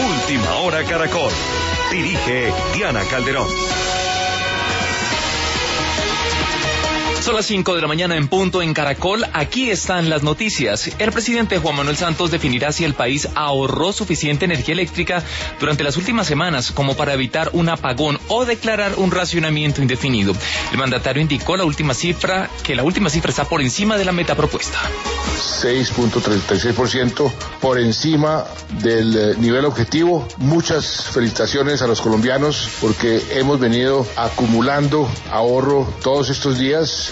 Última Hora Caracol. Dirige Diana Calderón. Son las 5 de la mañana en punto en Caracol. Aquí están las noticias. El presidente Juan Manuel Santos definirá si el país ahorró suficiente energía eléctrica durante las últimas semanas como para evitar un apagón o declarar un racionamiento indefinido. El mandatario indicó que la última cifra está por encima de la meta propuesta. 6.36% por encima del nivel objetivo. Muchas felicitaciones a los colombianos porque hemos venido acumulando ahorro todos estos días.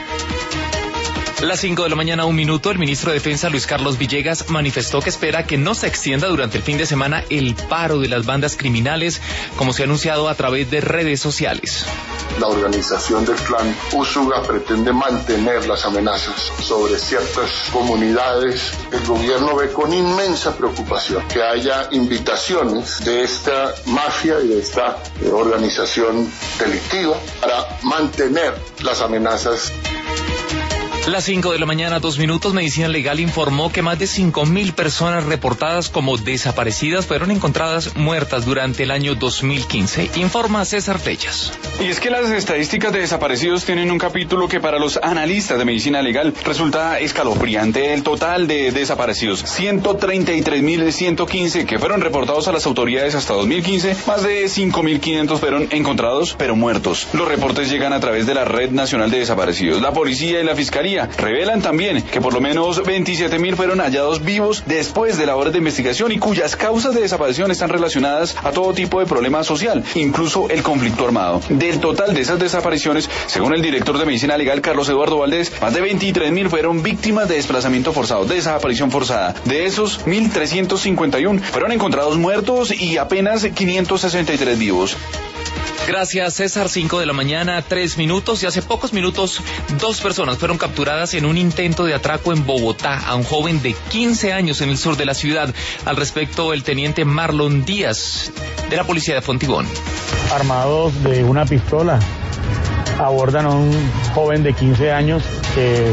Las 5 de la mañana, 1 minuto, el ministro de Defensa, Luis Carlos Villegas, manifestó que espera que no se extienda durante el fin de semana el paro de las bandas criminales, como se ha anunciado a través de redes sociales. La organización del clan Úsuga pretende mantener las amenazas sobre ciertas comunidades. El gobierno ve con inmensa preocupación que haya invitaciones de esta mafia y de esta organización delictiva para mantener las amenazas. Las 5 de la mañana, 2 minutos, Medicina Legal informó que más de 5.000 personas reportadas como desaparecidas fueron encontradas muertas durante el año 2015, informa César Flechas. Y es que las estadísticas de desaparecidos tienen un capítulo que para los analistas de Medicina Legal resulta escalofriante. El total de desaparecidos, 133.115 que fueron reportados a las autoridades hasta 2015, más de 5.500 fueron encontrados pero muertos. Los reportes llegan a través de la Red Nacional de Desaparecidos. La policía y la fiscalía revelan también que por lo menos 27.000 fueron hallados vivos después de labores de investigación y cuyas causas de desaparición están relacionadas a todo tipo de problema social, incluso el conflicto armado. Del total de esas desapariciones, según el director de Medicina Legal, Carlos Eduardo Valdés, más de 23.000 fueron víctimas de desplazamiento forzado, de desaparición forzada. De esos, 1.351 fueron encontrados muertos y apenas 563 vivos. Gracias, César. 5 de la mañana, 3 minutos. Y hace pocos minutos, 2 personas fueron capturadas en un intento de atraco en Bogotá a un joven de 15 años en el sur de la ciudad. Al respecto, el teniente Marlon Díaz, de la policía de Fontibón. Armados de una pistola, abordan a un joven de 15 años que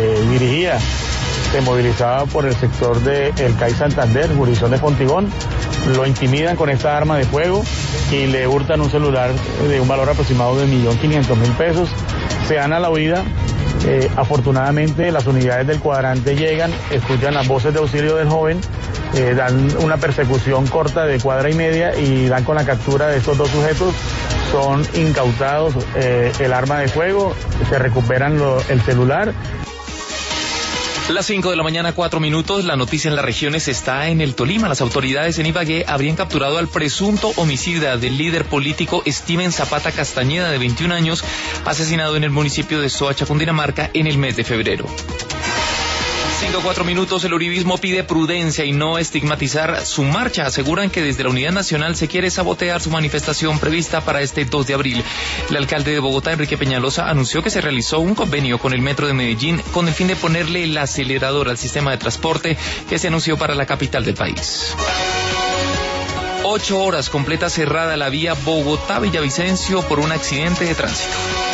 se movilizaba por el sector de El CAI Santander, jurisdicción de Fontibón. Lo intimidan con esta arma de fuego y le hurtan un celular de un valor aproximado de 1.500.000 pesos. Se dan a la huida. Afortunadamente las unidades del cuadrante llegan, escuchan las voces de auxilio del joven, dan una persecución corta de cuadra y media y dan con la captura de estos 2 sujetos. Son incautados el arma de fuego, se recuperan el celular. Las 5 de la mañana, 4 minutos, la noticia en las regiones está en el Tolima. Las autoridades en Ibagué habrían capturado al presunto homicida del líder político Steven Zapata Castañeda, de 21 años, asesinado en el municipio de Soacha, Cundinamarca, en el mes de febrero. 5-4 minutos, el uribismo pide prudencia y no estigmatizar su marcha. Aseguran que desde la Unidad Nacional se quiere sabotear su manifestación prevista para este 2 de abril. El alcalde de Bogotá, Enrique Peñalosa, anunció que se realizó un convenio con el Metro de Medellín con el fin de ponerle el acelerador al sistema de transporte que se anunció para la capital del país. 8 horas completa cerrada la vía Bogotá-Villavicencio por un accidente de tránsito.